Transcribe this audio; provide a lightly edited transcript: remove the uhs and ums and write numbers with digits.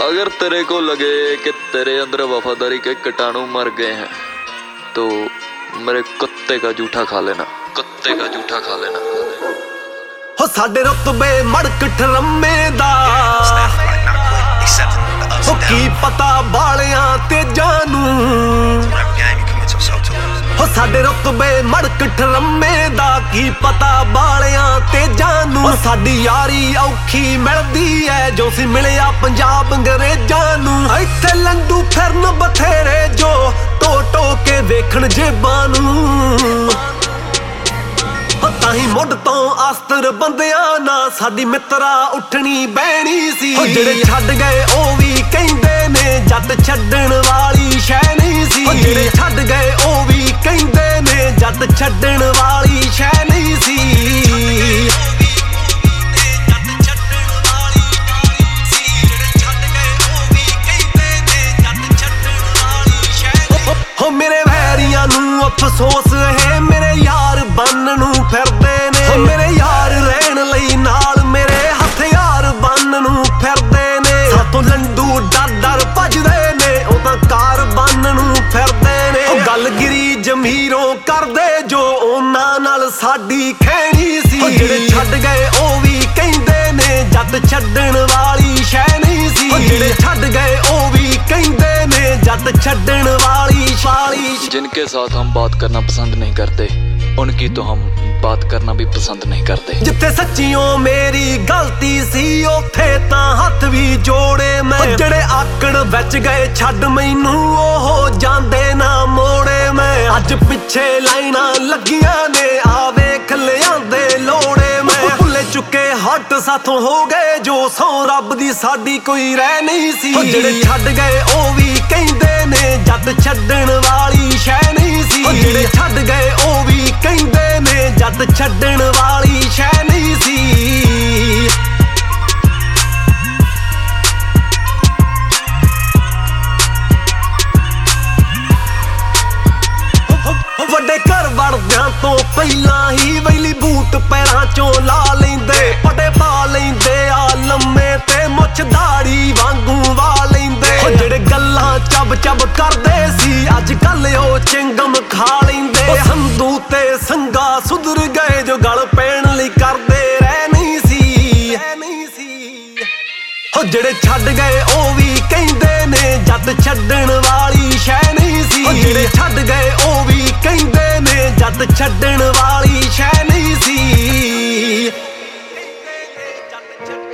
अगर तेरे को लगे कि तेरे अंदर वफादारी के कीटाणु मर गए हैं तो मेरे कुत्ते का जूठा खा लेना, कुत्ते का जूठा खा लेना। हो साडे रुतबे मड़क ठरम्मे दा हो की पता बालियां तेजां नूं। हो साडे रुतबे मड़क ठरम्मे दा की पता बालियां तेजां नूं। साडी यारी औखी मिलदी है जो सी मिलिया पंजाब अंग्रेजां नूं। इत्थे लंडू फिरन बथेरे जो टो टो के वेखण जेबां नूं। ताही मुੱਢ ਤੋਂ ਆਸਤਰ ਬੰਦਿਆਂ ਨਾ ਸਾਡੀ ਮਿੱਤਰਾ ਉੱਠਣੀ ਬਹਿਣੀ ਸੀ। ਜਿਹੜੇ ਛੱਡ ਗਏ ਉਹ ਵੀ ਕਹਿੰਦੇ ਨੇ ਜੱਟ ਛੱਡਣ ਵਾਲੀ ਸ਼ੈ ਨਹੀਂ ਸੀ। ਜਿਹੜੇ ਛੱਡ ਗਏ ਉਹ ਵੀ ਕਹਿੰਦੇ ਨੇ ਜੱਟ ਛੱਡਣ ਵਾਲੀ ਸ਼ੈ ਨਹੀਂ ਸੀ। ਹੋ ਮੇਰੇ ਵੈਰੀਆਂ ਨੂੰ ਅਫਸੋਸ ਹੈ ਮੇਰੇ ਯਾਰ ਬੰਨ ਨੂੰ ਫਿਰਦੇ ਨੇ। ਹੋ ਮੇਰੇ ਯਾਰ ਰਹਿਣ ਲਈ ਨਾਲ ਮੇਰੇ ਹਥਿਆਰ ਬੰਨ ਨੂੰ ਫਿਰਦੇ ਨੇ। ਸਾਤੋਂ ਲੰਡੂ ਡਰ ਭੱਜਦੇ ਨੇ ਉਹ ਤਾਂ ਕਾਰ ਬੰਨ ਨੂੰ ਫਿਰਦੇ ਨੇ। ਉਹ ਗੱਲਗਿਰੀ ਜ਼ਮੀਰੋਂ ਕਰਦੇ ਜੋ ਉਹਨਾਂ ਨਾਲ ਸਾਡੀ ਖੈਣੀ ਸੀ। ਜਿਹੜੇ ਛੱਡ ਗਏ ਉਹ ਵੀ ਕਹਿੰਦੇ ਨੇ ਜੱਟ ਛੱਡਣ ਵਾਲੀ ਸ਼ੈ ਨਹੀਂ ਸੀ। ਜਿਹੜੇ ਛੱਡ ਗਏ ਉਹ ਵੀ ਕਹਿੰਦੇ ਨੇ ਜੱਟ ਛੱਡਣ ਵਾਲੀ ਸ਼ਾਲੀ। जिनके साथ हम बात करना पसंद नहीं करते उनकी तो हम बात करना भी पसंद नहीं करते। जिथे सच्चियों मेरी गलती सी उथे तां हथ भी जोड़े मैं। ਜਿਹੜੇ ਆਕੜ ਵਿੱਚ ਗਏ ਛੱਡ ਮੈਨੂੰ ਉਹ ਜਾਂਦੇ ਨਾ ਮੋੜੇ ਮੈਂ। ਅੱਜ ਪਿੱਛੇ ਲਾਈਨਾਂ ਲੱਗੀਆਂ ਨੇ ਆ ਵੇਖ ਲਿਆਂਦੇ ਲੋੜੇ ਮੈਂ। ਭੁੱਲੇ ਚੁੱਕੇ ਹੱਟ ਸਾਥੋਂ ਹੋ ਗਏ ਜੋ ਸੌ ਰੱਬ ਦੀ ਸਾਡੀ ਕੋਈ ਰਹਿ ਨਹੀਂ ਸੀ। ਜਿਹੜੇ ਛੱਡ ਗਏ ਉਹ ਵੀ ਕਹਿੰਦੇ ਨੇ ਜੱਟ ਛੱਡਣ ਵਾਲੀ ਸ਼ੈ ਨਹੀਂ ਸੀ। ਜਿਹੜੇ ਛੱਡ ਗਏ ਉਹ ਵੀ ਕਹਿੰਦੇ ਨੇ ਜੱਟ ਛੱਡਣ ਵਾਲੀ ਸ਼ੈ ਨਹੀਂ ਸੀ। ਵੱਡੇ ਘਰ ਵੜਦਿਆਂ ਤੋਂ ਪਹਿਲਾਂ ਹੀ ਵੈਲੀ ਬੂਟ ਪੈਰਾਂ ਚੋਂ ਲਾ ਲੈਂਦੇ। ਪਟੇ ਪਾ ਲੈਂਦੇ ਆ ਲੰਮੇ ਤੇ ਮੁੱਛ ਦਾੜੀ ਵਾਂਗੂ ਵਾ ਲੈਂਦੇ। ਜਿਹੜੇ ਗੱਲਾਂ ਚੱਬ ਕਰਦੇ ਸੀ ਅੱਜ ਕੱਲ ਉਹ ਚਿੰਗਮ ਖਾ ਲੈਂਦੇ। ਸੰਧੂ ਤੇ ਸੰਗਾ ਸੁਧਰ ਗਏ ਜੋ ਗਲ ਪੈਣ ਲਈ ਕਰਦੇ ਰਹਿ ਨਹੀਂ ਸੀ। ਹੋ ਜਿਹੜੇ ਛੱਡ ਗਏ ਉਹ ਵੀ ਕਹਿੰਦੇ ਨੇ ਜੱਟ ਛੱਡਣ ਵਾਲੀ ਸ਼ੈ ਨਹੀਂ ਸੀ। ਜਿਹੜੇ ਛੱਡ ਗਏ ਉਹ ਵੀ ਕਹਿੰਦੇ ਨੇ ਜੱਟ ਛੱਡਣ ਵਾਲੀ ਸ਼ੈ ਨਹੀਂ ਸੀ।